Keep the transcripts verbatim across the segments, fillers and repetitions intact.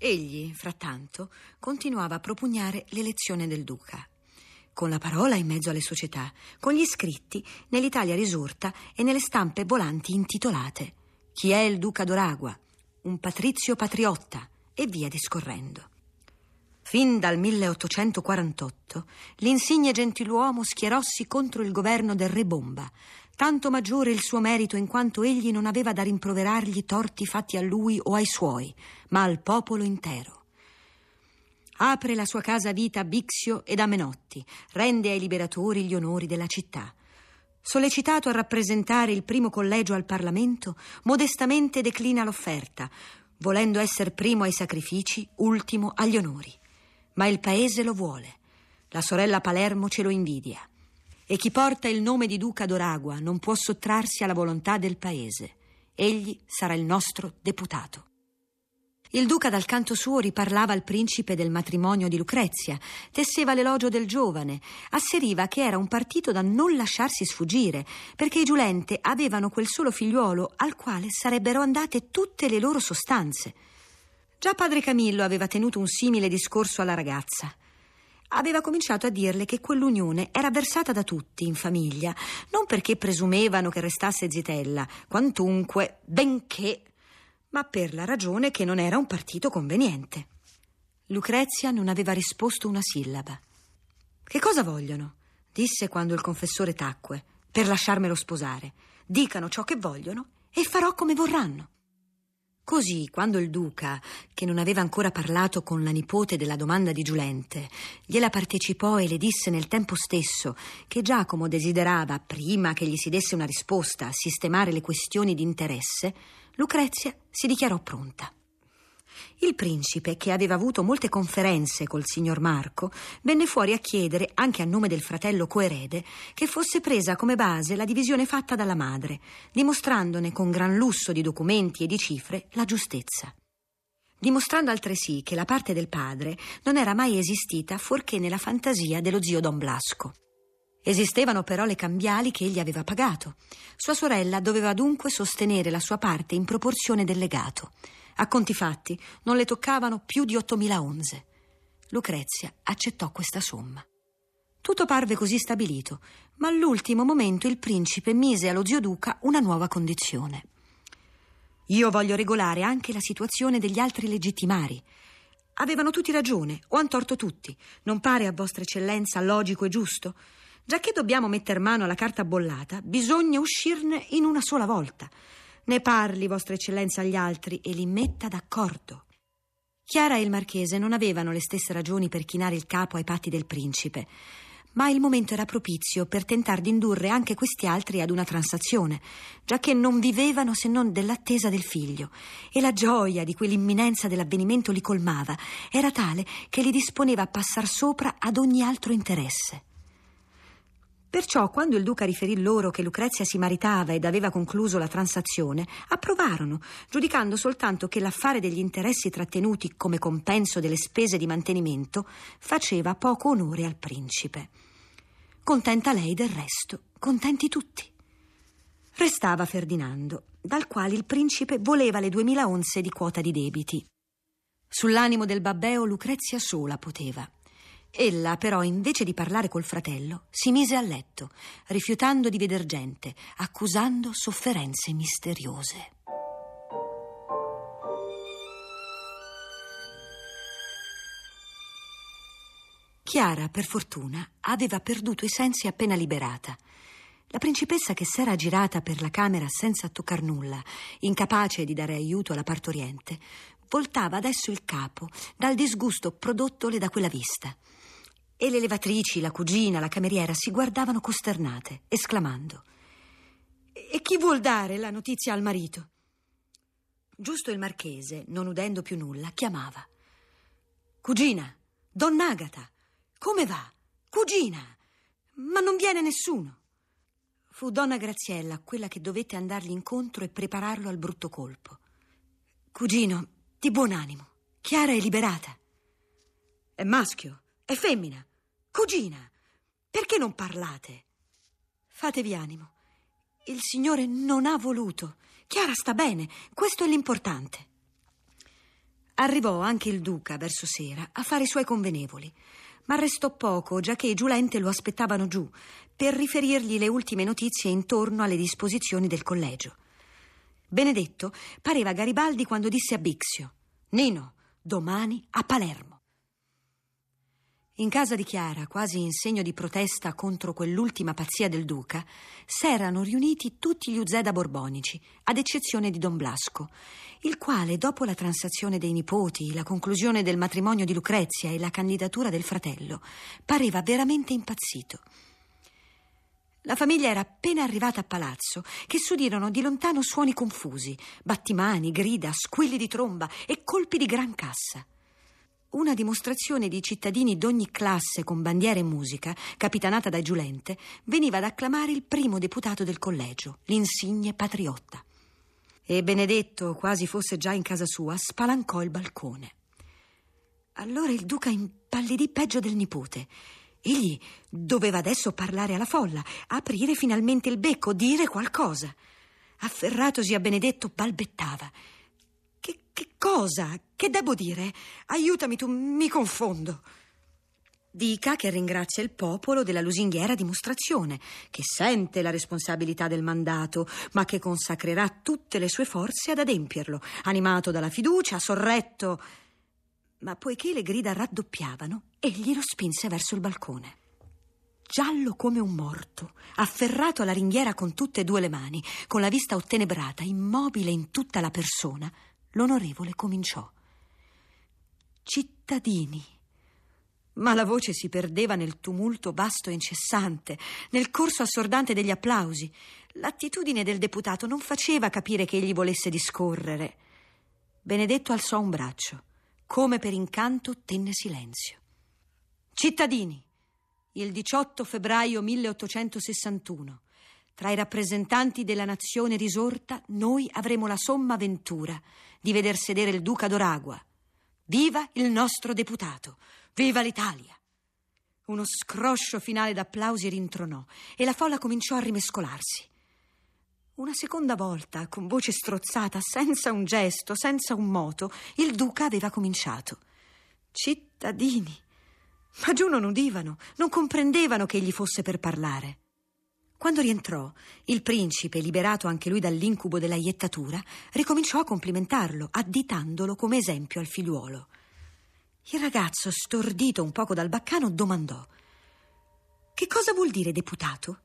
Egli, frattanto, continuava a propugnare l'elezione del duca. Con la parola in mezzo alle società, con gli scritti nell'Italia risorta e nelle stampe volanti intitolate «Chi è il duca d'Oragua? Un patrizio patriotta» e via discorrendo. Fin dal milleottocentoquarantotto l'insigne gentiluomo schierossi contro il governo del re Bomba, tanto maggiore il suo merito in quanto egli non aveva da rimproverargli torti fatti a lui o ai suoi, ma al popolo intero. Apre la sua casa vita a Bixio ed a Menotti, rende ai liberatori gli onori della città. Sollecitato a rappresentare il primo collegio al Parlamento, modestamente declina l'offerta, volendo essere primo ai sacrifici, ultimo agli onori. Ma il paese lo vuole. La sorella Palermo ce lo invidia. E chi porta il nome di duca d'Oragua non può sottrarsi alla volontà del paese. Egli sarà il nostro deputato. Il duca dal canto suo riparlava al principe del matrimonio di Lucrezia, tesseva l'elogio del giovane, asseriva che era un partito da non lasciarsi sfuggire, perché i Giulente avevano quel solo figliuolo al quale sarebbero andate tutte le loro sostanze. Già padre Camillo aveva tenuto un simile discorso alla ragazza. Aveva cominciato a dirle che quell'unione era avversata da tutti in famiglia, non perché presumevano che restasse zitella, quantunque, benché, ma per la ragione che non era un partito conveniente. Lucrezia non aveva risposto una sillaba. «Che cosa vogliono?» disse quando il confessore tacque, «per lasciarmelo sposare. Dicano ciò che vogliono e farò come vorranno». Così, quando il duca, che non aveva ancora parlato con la nipote della domanda di Giulente, gliela partecipò e le disse nel tempo stesso che Giacomo desiderava, prima che gli si desse una risposta, sistemare le questioni di interesse, Lucrezia si dichiarò pronta. Il principe, che aveva avuto molte conferenze col signor Marco, venne fuori a chiedere, anche a nome del fratello coerede, che fosse presa come base la divisione fatta dalla madre, dimostrandone con gran lusso di documenti e di cifre la giustezza. Dimostrando altresì che la parte del padre non era mai esistita fuorché nella fantasia dello zio Don Blasco. Esistevano però le cambiali che egli aveva pagato. Sua sorella doveva dunque sostenere la sua parte in proporzione del legato. A conti fatti non le toccavano più di ottomila onze. Lucrezia accettò questa somma. Tutto parve così stabilito, ma all'ultimo momento il principe mise allo zio duca una nuova condizione. «Io voglio regolare anche la situazione degli altri legittimari. Avevano tutti ragione, o han torto tutti. Non pare a vostra eccellenza logico e giusto? Giacché dobbiamo metter mano alla carta bollata, bisogna uscirne in una sola volta. Ne parli, vostra eccellenza, agli altri e li metta d'accordo». Chiara e il marchese non avevano le stesse ragioni per chinare il capo ai patti del principe, ma il momento era propizio per tentar di indurre anche questi altri ad una transazione, giacché non vivevano se non dell'attesa del figlio, e la gioia di quell'imminenza dell'avvenimento li colmava, era tale che li disponeva a passar sopra ad ogni altro interesse. Perciò, quando il duca riferì loro che Lucrezia si maritava ed aveva concluso la transazione, approvarono, giudicando soltanto che l'affare degli interessi trattenuti come compenso delle spese di mantenimento faceva poco onore al principe. Contenta lei del resto, contenti tutti. Restava Ferdinando, dal quale il principe voleva le duemila onze di quota di debiti. Sull'animo del babbeo Lucrezia sola poteva. Ella però, invece di parlare col fratello, si mise a letto, rifiutando di veder gente, accusando sofferenze misteriose. Chiara, per fortuna, aveva perduto i sensi appena liberata. La principessa, che s'era girata per la camera senza toccar nulla, incapace di dare aiuto alla partoriente, voltava adesso il capo dal disgusto prodottole da quella vista. E le levatrici, la cugina, la cameriera si guardavano costernate, esclamando: «E chi vuol dare la notizia al marito?» Giusto il marchese, non udendo più nulla, chiamava: «Cugina, donn'Agata, come va? Cugina, ma non viene nessuno». Fu donna Graziella quella che dovette andargli incontro e prepararlo al brutto colpo. «Cugino, di buon animo, Chiara è liberata». «È maschio, è femmina. Cugina, perché non parlate?» «Fatevi animo. Il Signore non ha voluto. Chiara sta bene, questo è l'importante». Arrivò anche il duca verso sera a fare i suoi convenevoli, ma restò poco, giacché i giulente lo aspettavano giù per riferirgli le ultime notizie intorno alle disposizioni del collegio. Benedetto pareva Garibaldi quando disse a Bixio: «Nino, domani a Palermo». In casa di Chiara, quasi in segno di protesta contro quell'ultima pazzia del duca, s'erano riuniti tutti gli Uzeda borbonici, ad eccezione di Don Blasco, il quale, dopo la transazione dei nipoti, la conclusione del matrimonio di Lucrezia e la candidatura del fratello, pareva veramente impazzito. La famiglia era appena arrivata a palazzo che s'udirono di lontano suoni confusi, battimani, grida, squilli di tromba e colpi di gran cassa. Una dimostrazione di cittadini d'ogni classe con bandiera e musica, capitanata da Giulente, veniva ad acclamare il primo deputato del collegio, l'insigne patriotta. E Benedetto, quasi fosse già in casa sua, spalancò il balcone. Allora il duca impallidì peggio del nipote. Egli doveva adesso parlare alla folla, aprire finalmente il becco, dire qualcosa. Afferratosi a Benedetto, balbettava: Che, che cosa? Che debbo dire? Aiutami tu, mi confondo. Dica che ringrazia il popolo della lusinghiera dimostrazione, che sente la responsabilità del mandato, ma che consacrerà tutte le sue forze ad adempierlo, animato dalla fiducia, sorretto. Ma poiché le grida raddoppiavano, egli lo spinse verso il balcone. Giallo come un morto, afferrato alla ringhiera con tutte e due le mani, con la vista ottenebrata, immobile in tutta la persona, l'onorevole cominciò: «Cittadini». Ma la voce si perdeva nel tumulto vasto e incessante, nel corso assordante degli applausi. L'attitudine del deputato non faceva capire che egli volesse discorrere. Benedetto alzò un braccio, come per incanto tenne silenzio. «Cittadini, il diciotto febbraio milleottocentosessantuno, tra i rappresentanti della nazione risorta, noi avremo la somma ventura di veder sedere il duca d'Oragua. Viva il nostro deputato! Viva l'Italia!» Uno scroscio finale d'applausi rintronò e la folla cominciò a rimescolarsi. Una seconda volta, con voce strozzata, senza un gesto, senza un moto, il duca aveva cominciato: «Cittadini!» Ma giù non udivano, non comprendevano che egli fosse per parlare. Quando rientrò, il principe, liberato anche lui dall'incubo della iettatura, ricominciò a complimentarlo, additandolo come esempio al figliuolo. Il ragazzo, stordito un poco dal baccano, domandò: «Che cosa vuol dire deputato?»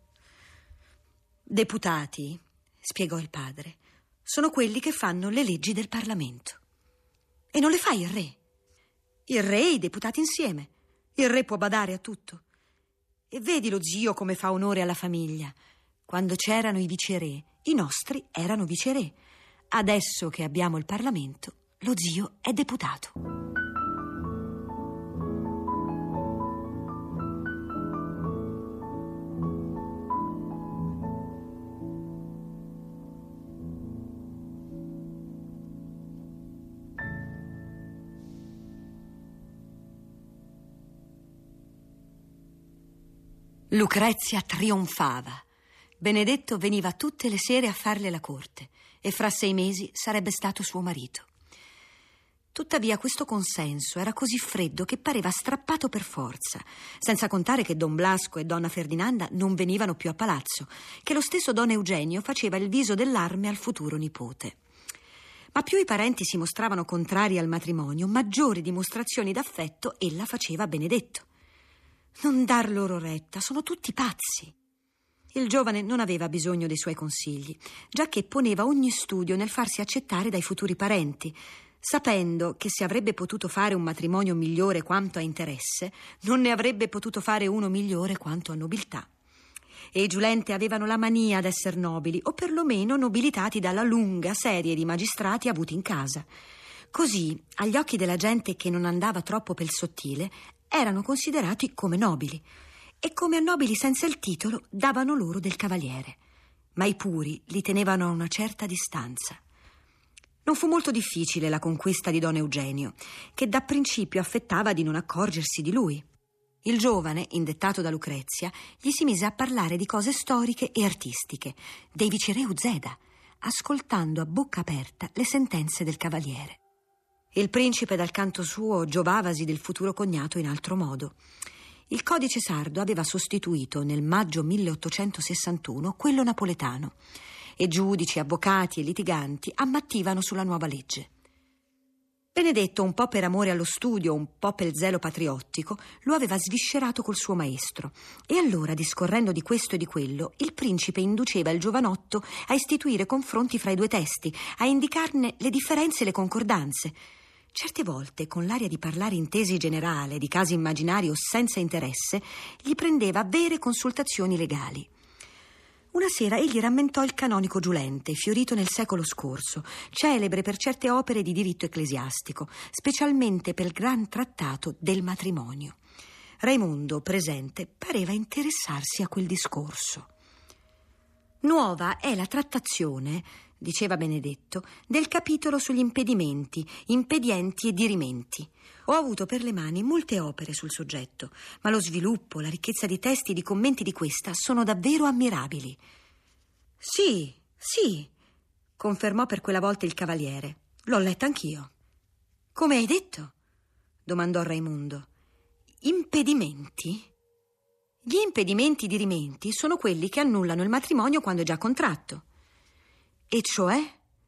«Deputati», spiegò il padre, «sono quelli che fanno le leggi del Parlamento». «E non le fa il re?» «Il re e i deputati insieme. Il re può badare a tutto. E vedi lo zio come fa onore alla famiglia. Quando c'erano i viceré, i nostri erano viceré. Adesso che abbiamo il Parlamento, lo zio è deputato». Lucrezia trionfava. Benedetto veniva tutte le sere a farle la corte e fra sei mesi sarebbe stato suo marito. Tuttavia questo consenso era così freddo che pareva strappato per forza, senza contare che Don Blasco e Donna Ferdinanda non venivano più a palazzo, che lo stesso Don Eugenio faceva il viso dell'arme al futuro nipote. Ma più i parenti si mostravano contrari al matrimonio, maggiori dimostrazioni d'affetto ella faceva a Benedetto. Non dar loro retta, sono tutti pazzi. Il giovane non aveva bisogno dei suoi consigli, giacché poneva ogni studio nel farsi accettare dai futuri parenti, sapendo che se avrebbe potuto fare un matrimonio migliore quanto a interesse, non ne avrebbe potuto fare uno migliore quanto a nobiltà. E i giulenti avevano la mania d'esser nobili, o perlomeno nobilitati dalla lunga serie di magistrati avuti in casa. Così, agli occhi della gente che non andava troppo pel sottile, erano considerati come nobili, e come a nobili senza il titolo davano loro del cavaliere, ma i puri li tenevano a una certa distanza. Non fu molto difficile la conquista di Don Eugenio, che da principio affettava di non accorgersi di lui. Il giovane, indettato da Lucrezia, gli si mise a parlare di cose storiche e artistiche, dei viceré Uzeda, ascoltando a bocca aperta le sentenze del cavaliere. Il principe, dal canto suo, giovavasi del futuro cognato in altro modo. Il codice sardo aveva sostituito nel maggio milleottocentosessantuno quello napoletano e giudici, avvocati e litiganti ammattivano sulla nuova legge. Benedetto, un po' per amore allo studio, un po' per zelo patriottico, lo aveva sviscerato col suo maestro. E allora, discorrendo di questo e di quello, il principe induceva il giovanotto a istituire confronti fra i due testi, a indicarne le differenze e le concordanze. Certe volte, con l'aria di parlare in tesi generale, di casi immaginari o senza interesse, gli prendeva vere consultazioni legali. Una sera egli rammentò il canonico Giulente, fiorito nel secolo scorso, celebre per certe opere di diritto ecclesiastico, specialmente per il gran trattato del matrimonio. Raimondo, presente, pareva interessarsi a quel discorso. Nuova è la trattazione, diceva Benedetto, del capitolo sugli impedimenti, impedienti e dirimenti. Ho avuto per le mani molte opere sul soggetto, ma lo sviluppo, la ricchezza di testi e di commenti di questa sono davvero ammirabili. Sì, sì, confermò per quella volta il cavaliere. L'ho letta anch'io. Come hai detto? Domandò Raimondo. Impedimenti? Gli impedimenti dirimenti sono quelli che annullano il matrimonio quando è già contratto. E cioè?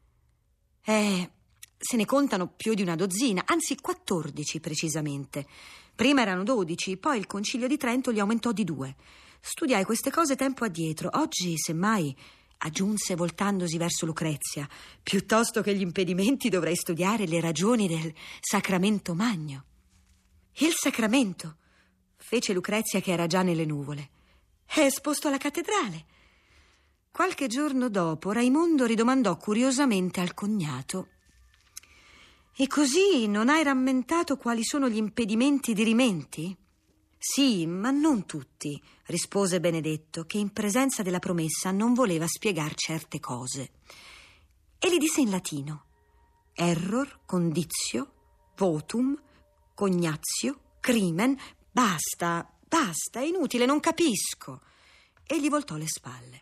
Eh, se ne contano più di una dozzina, anzi quattordici precisamente. Prima erano dodici, poi il Concilio di Trento li aumentò di due. Studiai queste cose tempo addietro. Oggi, semmai, aggiunse voltandosi verso Lucrezia, piuttosto che gli impedimenti dovrei studiare le ragioni del sacramento magno. Il sacramento, fece Lucrezia che era già nelle nuvole. È esposto alla cattedrale. Qualche giorno dopo Raimondo ridomandò curiosamente al cognato: e così non hai rammentato quali sono gli impedimenti dirimenti? Sì, ma non tutti, rispose Benedetto, che in presenza della promessa non voleva spiegar certe cose. E li disse in latino: error, conditio, votum, cognatio, crimen. Basta, basta, è inutile, non capisco. E gli voltò le spalle.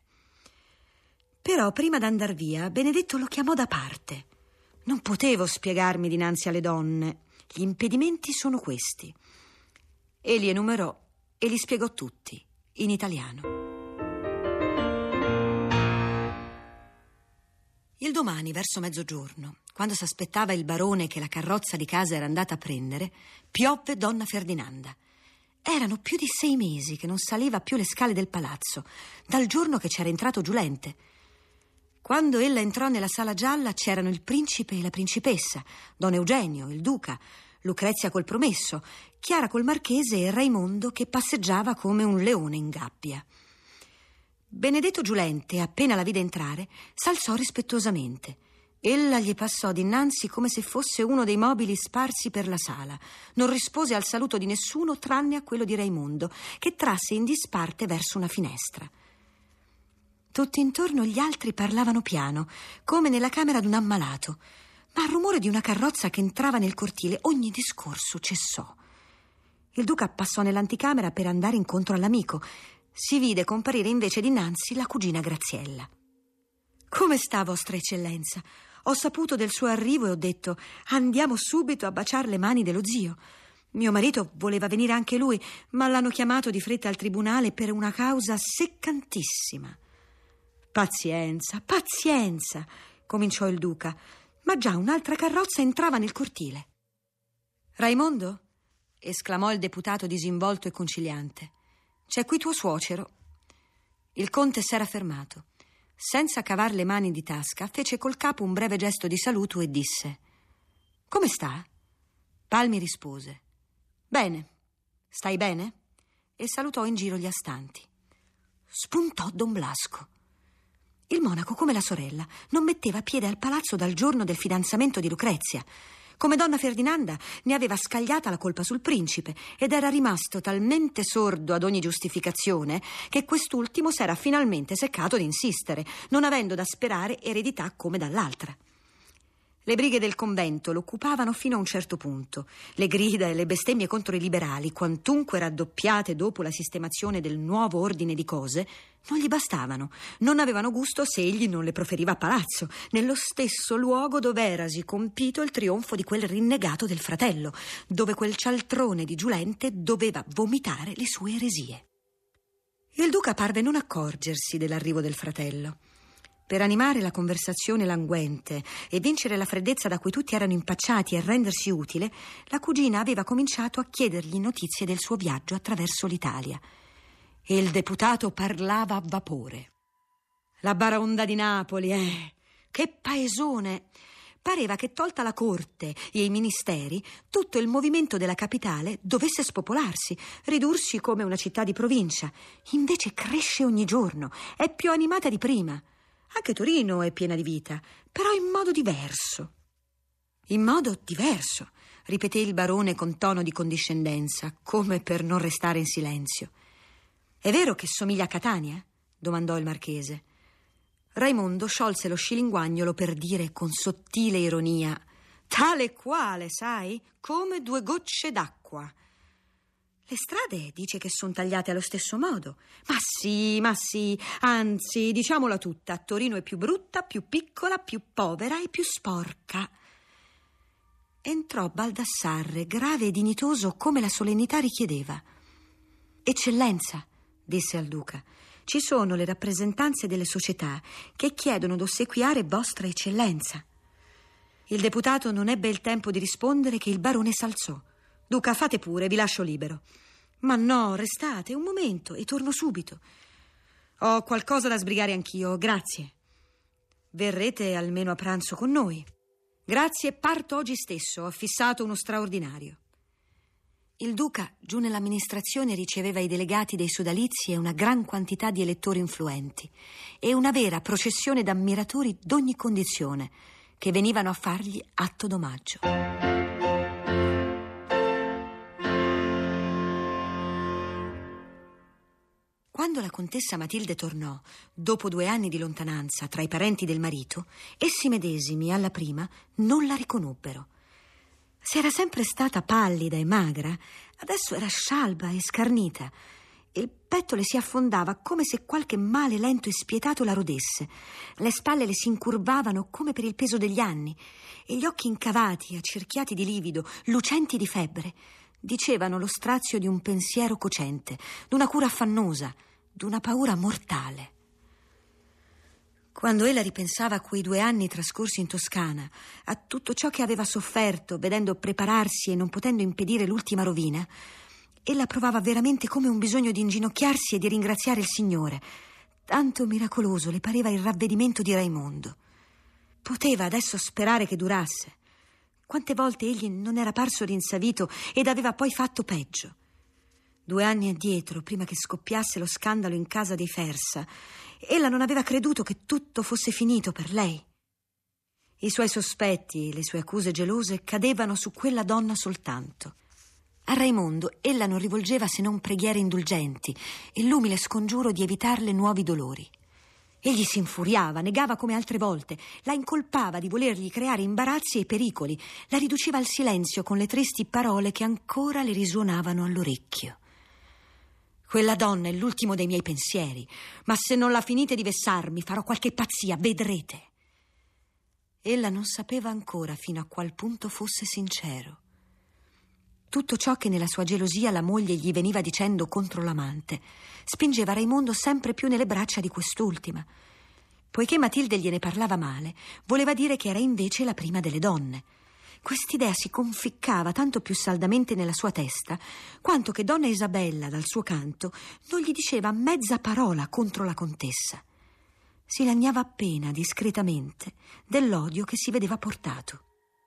Però prima d'andar via Benedetto lo chiamò da parte. Non potevo spiegarmi dinanzi alle donne. Gli impedimenti sono questi. E li enumerò e li spiegò tutti, in italiano. Il domani, verso mezzogiorno, quando s'aspettava il barone che la carrozza di casa era andata a prendere, piovve donna Ferdinanda. Erano più di sei mesi che non saliva più le scale del palazzo, dal giorno che c'era entrato Giulente. Quando ella entrò nella sala gialla c'erano il principe e la principessa, don Eugenio, il duca, Lucrezia col promesso, Chiara col marchese e Raimondo che passeggiava come un leone in gabbia. Benedetto Giulente, appena la vide entrare, s'alzò rispettosamente. Ella gli passò dinanzi come se fosse uno dei mobili sparsi per la sala. Non rispose al saluto di nessuno tranne a quello di Raimondo, che trasse in disparte verso una finestra. Tutti intorno gli altri parlavano piano, come nella camera d'un ammalato, ma al rumore di una carrozza che entrava nel cortile ogni discorso cessò. Il duca passò nell'anticamera per andare incontro all'amico. Si vide comparire invece dinanzi la cugina Graziella. «Come sta, vostra eccellenza? Ho saputo del suo arrivo e ho detto: andiamo subito a baciar le mani dello zio. Mio marito voleva venire anche lui, ma l'hanno chiamato di fretta al tribunale per una causa seccantissima». «Pazienza, pazienza», cominciò il duca, ma già un'altra carrozza entrava nel cortile. «Raimondo?» esclamò il deputato disinvolto e conciliante. «C'è qui tuo suocero». Il conte s'era fermato. Senza cavar le mani di tasca, fece col capo un breve gesto di saluto e disse: «Come sta?» Palmi rispose: «Bene. Stai bene?» E salutò in giro gli astanti. Spuntò Don Blasco. Il monaco, come la sorella, non metteva piede al palazzo dal giorno del fidanzamento di Lucrezia. Come donna Ferdinanda ne aveva scagliata la colpa sul principe ed era rimasto talmente sordo ad ogni giustificazione che quest'ultimo s'era finalmente seccato di insistere, non avendo da sperare eredità come dall'altra. Le brighe del convento lo occupavano fino a un certo punto. Le grida e le bestemmie contro i liberali, quantunque raddoppiate dopo la sistemazione del nuovo ordine di cose, non gli bastavano. Non avevano gusto se egli non le proferiva a palazzo, nello stesso luogo dove erasi compito il trionfo di quel rinnegato del fratello, dove quel cialtrone di Giulente doveva vomitare le sue eresie. Il duca parve non accorgersi dell'arrivo del fratello. Per animare la conversazione languente e vincere la freddezza da cui tutti erano impacciati e rendersi utile, la cugina aveva cominciato a chiedergli notizie del suo viaggio attraverso l'Italia. E il deputato parlava a vapore. La Baraonda di Napoli, eh! Che paesone! Pareva che, tolta la corte e i ministeri, tutto il movimento della capitale dovesse spopolarsi, ridursi come una città di provincia. Invece cresce ogni giorno, è più animata di prima. Anche Torino è piena di vita, però in modo diverso. In modo diverso, ripeté il barone con tono di condiscendenza, come per non restare in silenzio. È vero che somiglia a Catania? Domandò il marchese. Raimondo sciolse lo scilinguagnolo per dire con sottile ironia: tale e quale, sai, come due gocce d'acqua. Le strade dice che sono tagliate allo stesso modo. Ma sì, ma sì, anzi, diciamola tutta, Torino è più brutta, più piccola, più povera e più sporca. Entrò Baldassarre, grave e dignitoso come la solennità richiedeva. Eccellenza, disse al duca, ci sono le rappresentanze delle società che chiedono d'ossequiare vostra eccellenza. Il deputato non ebbe il tempo di rispondere che il barone s'alzò. Duca, fate pure, vi lascio libero. Ma no, restate un momento e torno subito. Ho qualcosa da sbrigare anch'io, grazie. Verrete almeno a pranzo con noi. Grazie, parto oggi stesso, ho fissato uno straordinario. Il duca, giù nell'amministrazione, riceveva i delegati dei sodalizi e una gran quantità di elettori influenti e una vera processione d'ammiratori d'ogni condizione che venivano a fargli atto d'omaggio. Quando la contessa Matilde tornò, dopo due anni di lontananza tra i parenti del marito, essi medesimi, alla prima, non la riconobbero. Se era sempre stata pallida e magra, adesso era scialba e scarnita. Il petto le si affondava come se qualche male lento e spietato la rodesse. Le spalle le si incurvavano come per il peso degli anni e gli occhi incavati, accerchiati di livido, lucenti di febbre, dicevano lo strazio di un pensiero cocente, d'una cura affannosa, d'una paura mortale. Quando ella ripensava a quei due anni trascorsi in Toscana, a tutto ciò che aveva sofferto, vedendo prepararsi e non potendo impedire l'ultima rovina, ella provava veramente come un bisogno di inginocchiarsi e di ringraziare il Signore. Tanto miracoloso le pareva il ravvedimento di Raimondo. Poteva adesso sperare che durasse. Quante volte egli non era parso rinsavito ed aveva poi fatto peggio. Due anni addietro, prima che scoppiasse lo scandalo in casa dei Fersa, ella non aveva creduto che tutto fosse finito per lei. I suoi sospetti e le sue accuse gelose cadevano su quella donna soltanto. A Raimondo ella non rivolgeva se non preghiere indulgenti e l'umile scongiuro di evitarle nuovi dolori. Egli si infuriava, negava come altre volte, la incolpava di volergli creare imbarazzi e pericoli, la riduceva al silenzio con le tristi parole che ancora le risuonavano all'orecchio. Quella donna è l'ultimo dei miei pensieri, ma se non la finite di vessarmi farò qualche pazzia, vedrete. Ella non sapeva ancora fino a qual punto fosse sincero. Tutto ciò che nella sua gelosia la moglie gli veniva dicendo contro l'amante spingeva Raimondo sempre più nelle braccia di quest'ultima. Poiché Matilde gliene parlava male, voleva dire che era invece la prima delle donne. Quest'idea si conficcava tanto più saldamente nella sua testa, quanto che donna Isabella, dal suo canto, non gli diceva mezza parola contro la contessa. Si lagnava appena, discretamente, dell'odio che si vedeva portato.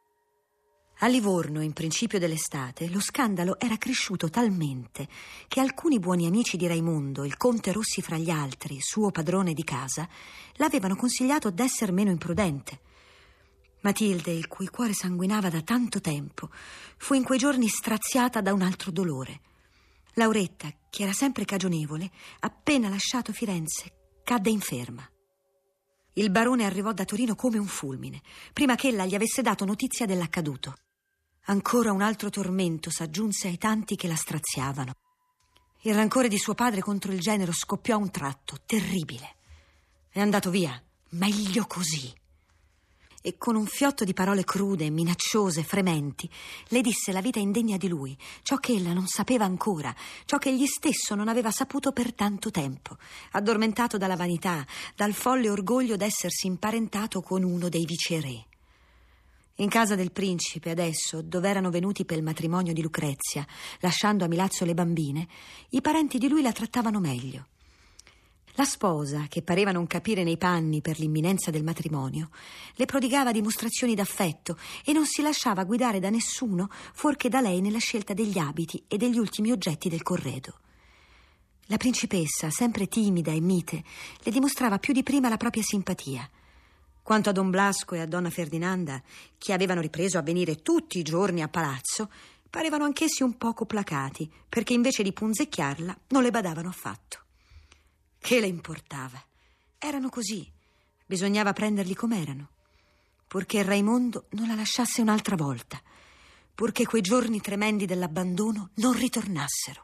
A Livorno, in principio dell'estate, lo scandalo era cresciuto talmente che alcuni buoni amici di Raimondo, il conte Rossi fra gli altri, suo padrone di casa, l'avevano consigliato d'essere meno imprudente. Matilde, il cui cuore sanguinava da tanto tempo, fu in quei giorni straziata da un altro dolore. Lauretta, che era sempre cagionevole, appena lasciato Firenze, cadde inferma. Il barone arrivò da Torino come un fulmine, prima che ella gli avesse dato notizia dell'accaduto. Ancora un altro tormento s'aggiunse ai tanti che la straziavano. Il rancore di suo padre contro il genero scoppiò a un tratto, terribile. È andato via, meglio così. E con un fiotto di parole crude, minacciose, frementi, le disse la vita indegna di lui, ciò che ella non sapeva ancora, ciò che egli stesso non aveva saputo per tanto tempo, addormentato dalla vanità, dal folle orgoglio d'essersi imparentato con uno dei viceré. In casa del principe, adesso, dove erano venuti per il matrimonio di Lucrezia, lasciando a Milazzo le bambine, i parenti di lui la trattavano meglio. La sposa, che pareva non capire nei panni per l'imminenza del matrimonio, le prodigava dimostrazioni d'affetto e non si lasciava guidare da nessuno fuorché da lei nella scelta degli abiti e degli ultimi oggetti del corredo. La principessa, sempre timida e mite, le dimostrava più di prima la propria simpatia. Quanto a Don Blasco e a Donna Ferdinanda, che avevano ripreso a venire tutti i giorni a palazzo, parevano anch'essi un poco placati, perché invece di punzecchiarla non le badavano affatto. Che le importava? Erano così, bisognava prenderli com'erano, purché Raimondo non la lasciasse un'altra volta, purché quei giorni tremendi dell'abbandono non ritornassero.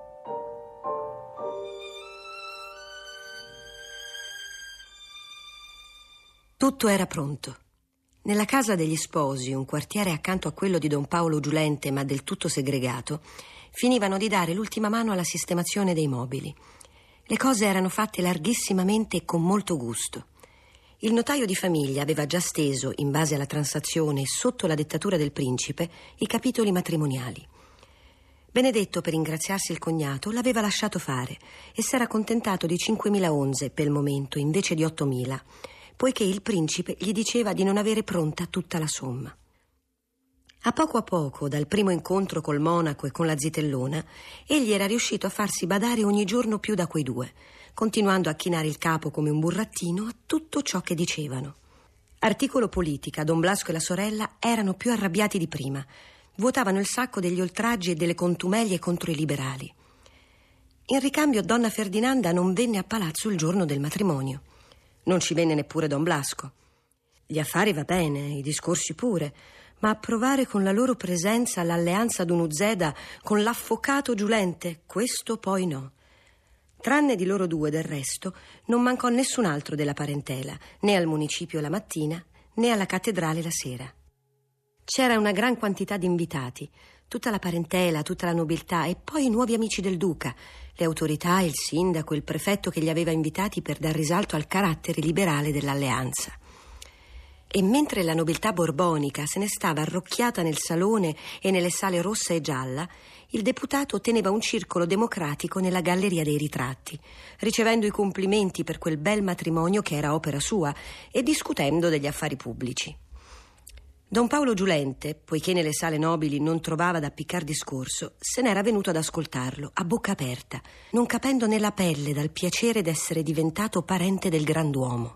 Tutto era pronto. Nella casa degli sposi, un quartiere accanto a quello di Don Paolo Giulente, ma del tutto segregato, finivano di dare l'ultima mano alla sistemazione dei mobili. Le cose erano fatte larghissimamente e con molto gusto. Il notaio di famiglia aveva già steso, in base alla transazione, sotto la dettatura del principe, i capitoli matrimoniali. Benedetto, per ingraziarsi il cognato, l'aveva lasciato fare e s'era accontentato di cinquemila onze per il momento invece di ottomila, poiché il principe gli diceva di non avere pronta tutta la somma. A poco a poco, dal primo incontro col monaco e con la zitellona, egli era riuscito a farsi badare ogni giorno più da quei due, continuando a chinare il capo come un burattino a tutto ciò che dicevano. Articolo politica, Don Blasco e la sorella erano più arrabbiati di prima, vuotavano il sacco degli oltraggi e delle contumelie contro i liberali. In ricambio Donna Ferdinanda non venne a palazzo il giorno del matrimonio. Non ci venne neppure Don Blasco. Gli affari va bene, i discorsi pure, ma approvare con la loro presenza l'alleanza d'Unuzeda con l'affocato Giulente, questo poi no. Tranne di loro due, del resto, non mancò nessun altro della parentela, né al municipio la mattina, né alla cattedrale la sera. C'era una gran quantità di invitati, tutta la parentela, tutta la nobiltà e poi i nuovi amici del duca, le autorità, il sindaco, il prefetto che li aveva invitati per dar risalto al carattere liberale dell'alleanza. E mentre la nobiltà borbonica se ne stava arrocchiata nel salone e nelle sale rossa e gialla, il deputato teneva un circolo democratico nella galleria dei ritratti, ricevendo i complimenti per quel bel matrimonio che era opera sua e discutendo degli affari pubblici. Don Paolo Giulente, poiché nelle sale nobili non trovava da appiccar discorso, se n'era venuto ad ascoltarlo, a bocca aperta, non capendo nella pelle dal piacere d'essere diventato parente del grand'uomo.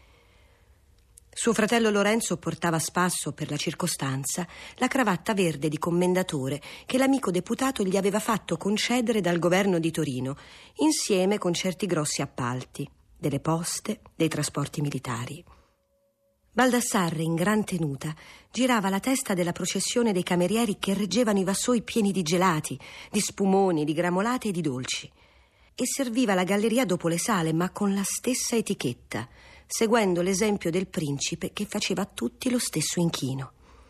Suo fratello Lorenzo portava a spasso, per la circostanza, la cravatta verde di commendatore che l'amico deputato gli aveva fatto concedere dal governo di Torino, insieme con certi grossi appalti, delle poste, dei trasporti militari. Baldassarre, in gran tenuta, girava la testa della processione dei camerieri che reggevano i vassoi pieni di gelati, di spumoni, di gramolate e di dolci, e serviva la galleria dopo le sale, ma con la stessa etichetta, seguendo l'esempio del principe che faceva a tutti lo stesso inchino.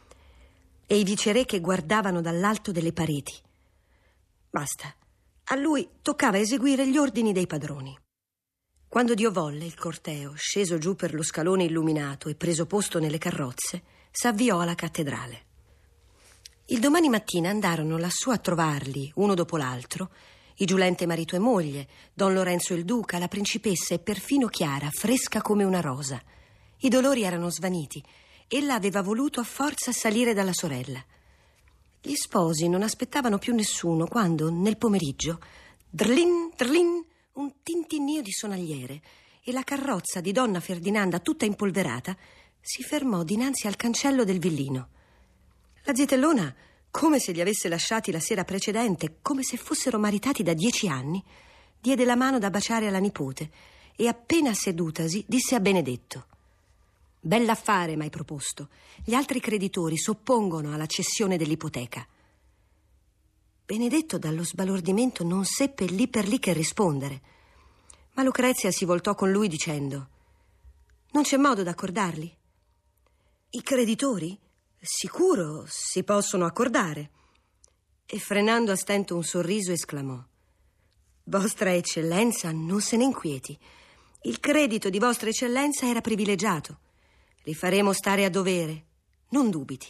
E i viceré che guardavano dall'alto delle pareti. Basta, a lui toccava eseguire gli ordini dei padroni. Quando Dio volle, il corteo, sceso giù per lo scalone illuminato e preso posto nelle carrozze, s'avviò alla cattedrale. Il domani mattina andarono lassù a trovarli, uno dopo l'altro, i Giulente marito e moglie, Don Lorenzo il duca, la principessa e perfino Chiara, fresca come una rosa. I dolori erano svaniti. Ella aveva voluto a forza salire dalla sorella. Gli sposi non aspettavano più nessuno quando, nel pomeriggio, drlin, drlin, un tintinnio di sonagliere e la carrozza di Donna Ferdinanda, tutta impolverata, si fermò dinanzi al cancello del villino. La zitellona, come se li avesse lasciati la sera precedente, come se fossero maritati da dieci anni, diede la mano da baciare alla nipote e appena sedutasi disse a Benedetto: «Bell'affare m'hai proposto. Gli altri creditori s'oppongono alla cessione dell'ipoteca». Benedetto dallo sbalordimento non seppe lì per lì che rispondere, ma Lucrezia si voltò con lui dicendo: «Non c'è modo d'accordarli?» «I creditori? Sicuro si possono accordare». E frenando a stento un sorriso esclamò: «Vostra Eccellenza non se ne inquieti. Il credito di Vostra Eccellenza era privilegiato. Li faremo stare a dovere, non dubiti».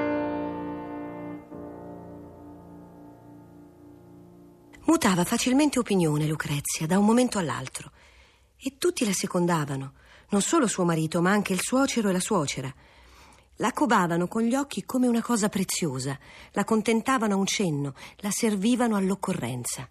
Mutava facilmente opinione Lucrezia da un momento all'altro e tutti la secondavano, non solo suo marito ma anche il suocero e la suocera. La covavano con gli occhi come una cosa preziosa, la contentavano a un cenno, la servivano all'occorrenza.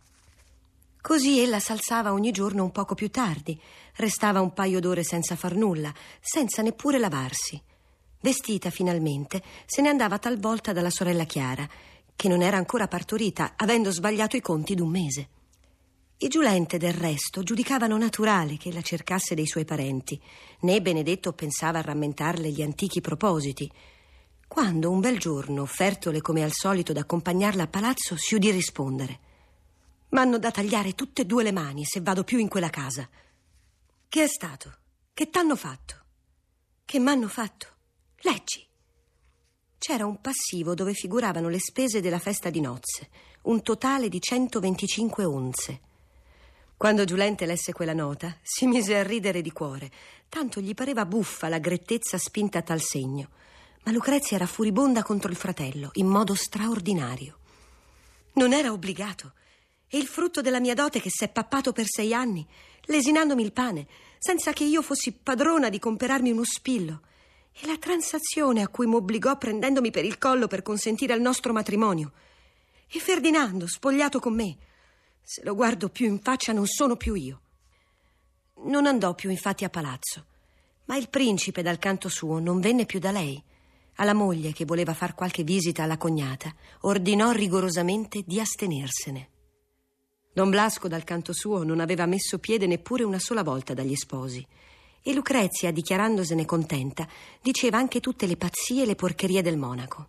Così ella s'alzava ogni giorno un poco più tardi, restava un paio d'ore senza far nulla, senza neppure lavarsi. Vestita finalmente, se ne andava talvolta dalla sorella Chiara, che non era ancora partorita, avendo sbagliato i conti d'un mese. I giulente, del resto, giudicavano naturale che la cercasse dei suoi parenti, né Benedetto pensava a rammentarle gli antichi propositi, quando un bel giorno, offertole come al solito d'accompagnarla a palazzo, si udì rispondere: «M'hanno da tagliare tutte e due le mani se vado più in quella casa». «Che è stato? Che t'hanno fatto?» «Che m'hanno fatto? Leggi». C'era un passivo dove figuravano le spese della festa di nozze, un totale di centoventicinque onze. Quando Giulente lesse quella nota, si mise a ridere di cuore, tanto gli pareva buffa la grettezza spinta a tal segno. Ma Lucrezia era furibonda contro il fratello, in modo straordinario. «Non era obbligato. E il frutto della mia dote che s'è pappato per sei anni, lesinandomi il pane, senza che io fossi padrona di comperarmi uno spillo. E la transazione a cui m'obbligò prendendomi per il collo per consentire al nostro matrimonio. E Ferdinando, spogliato con me. Se lo guardo più in faccia non sono più io». Non andò più infatti a palazzo, ma il principe dal canto suo non venne più da lei. Alla moglie, che voleva far qualche visita alla cognata, ordinò rigorosamente di astenersene. Don Blasco dal canto suo non aveva messo piede neppure una sola volta dagli sposi, e Lucrezia, dichiarandosene contenta, diceva anche tutte le pazzie e le porcherie del monaco.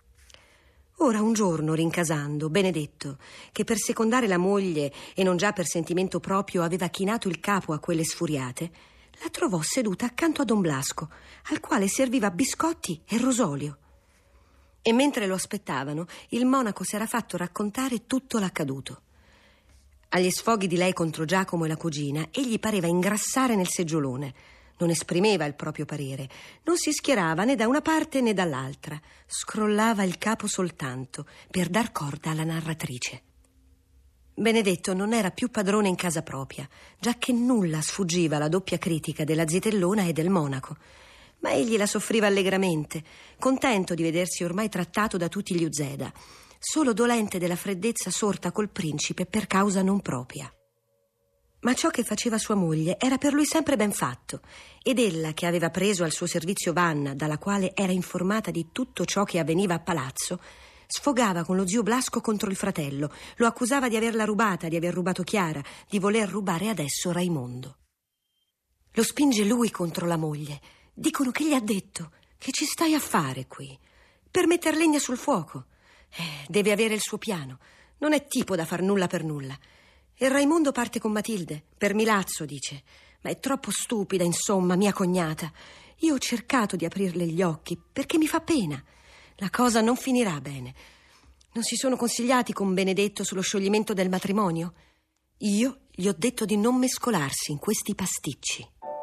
Ora un giorno, rincasando, Benedetto, che per secondare la moglie e non già per sentimento proprio aveva chinato il capo a quelle sfuriate, la trovò seduta accanto a Don Blasco, al quale serviva biscotti e rosolio. E mentre lo aspettavano, il monaco s'era fatto raccontare tutto l'accaduto. Agli sfoghi di lei contro Giacomo e la cugina, egli pareva ingrassare nel seggiolone. Non esprimeva il proprio parere, non si schierava né da una parte né dall'altra, scrollava il capo soltanto per dar corda alla narratrice. Benedetto non era più padrone in casa propria, giacché nulla sfuggiva alla doppia critica della zitellona e del monaco, ma egli la soffriva allegramente, contento di vedersi ormai trattato da tutti gli Uzeda, solo dolente della freddezza sorta col principe per causa non propria. Ma ciò che faceva sua moglie era per lui sempre ben fatto, ed ella, che aveva preso al suo servizio Vanna, dalla quale era informata di tutto ciò che avveniva a palazzo, sfogava con lo zio Blasco contro il fratello, lo accusava di averla rubata, di aver rubato Chiara, di voler rubare adesso Raimondo. Lo spinge lui contro la moglie. Dicono che gli ha detto: «Che ci stai a fare qui? Per metter legna sul fuoco. Eh, deve avere il suo piano. Non è tipo da far nulla per nulla. E Raimondo parte con Matilde, per Milazzo, dice. Ma è troppo stupida, insomma, mia cognata. Io ho cercato di aprirle gli occhi, perché mi fa pena. La cosa non finirà bene. Non si sono consigliati con Benedetto sullo scioglimento del matrimonio? Io gli ho detto di non mescolarsi in questi pasticci».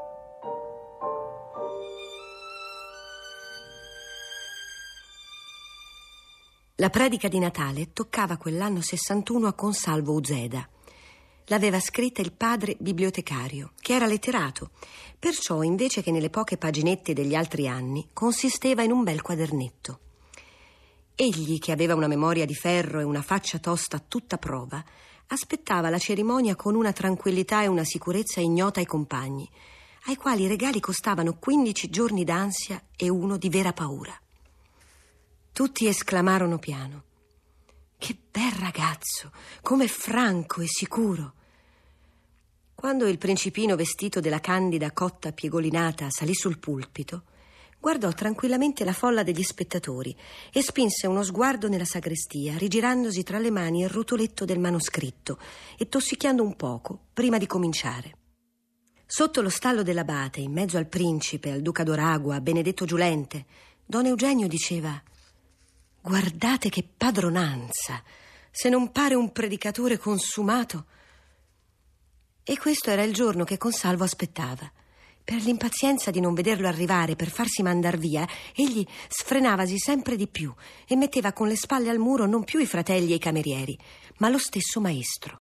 La predica di Natale toccava quell'anno sessantuno a Consalvo Uzeda. L'aveva scritta il padre bibliotecario, che era letterato, perciò invece che nelle poche paginette degli altri anni consisteva in un bel quadernetto. Egli, che aveva una memoria di ferro e una faccia tosta a tutta prova, aspettava la cerimonia con una tranquillità e una sicurezza ignota ai compagni, ai quali i regali costavano quindici giorni d'ansia e uno di vera paura. Tutti esclamarono piano: «Che bel ragazzo, come franco e sicuro!» Quando il principino, vestito della candida cotta piegolinata, salì sul pulpito, guardò tranquillamente la folla degli spettatori e spinse uno sguardo nella sagrestia, rigirandosi tra le mani il rotoletto del manoscritto e tossicchiando un poco prima di cominciare. Sotto lo stallo dell'abate, in mezzo al principe, al duca d'Oragua, a Benedetto Giulente, don Eugenio diceva: «Guardate che padronanza! Se non pare un predicatore consumato!» E questo era il giorno che Consalvo aspettava. Per l'impazienza di non vederlo arrivare per farsi mandar via, egli sfrenavasi sempre di più e metteva con le spalle al muro non più i fratelli e i camerieri, ma lo stesso maestro.